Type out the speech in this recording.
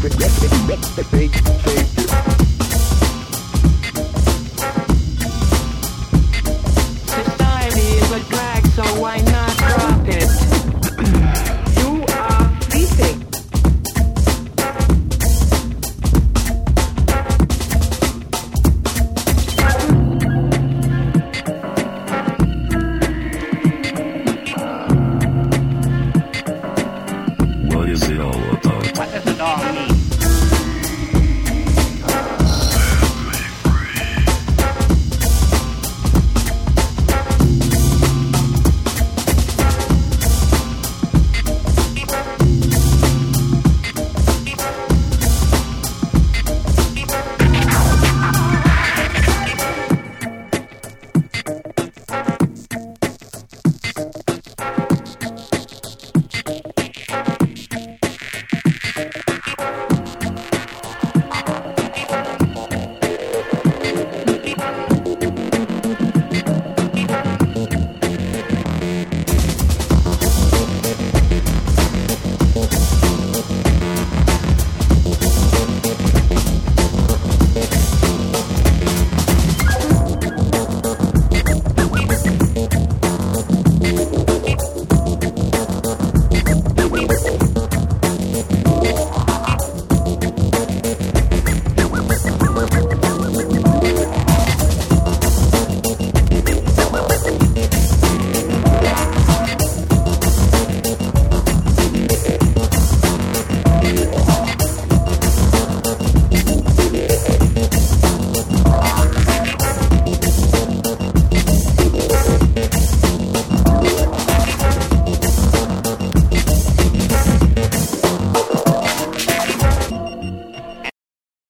Society is a drag, so why not drop it? You are sleeping. What is it all about? What does it all mean?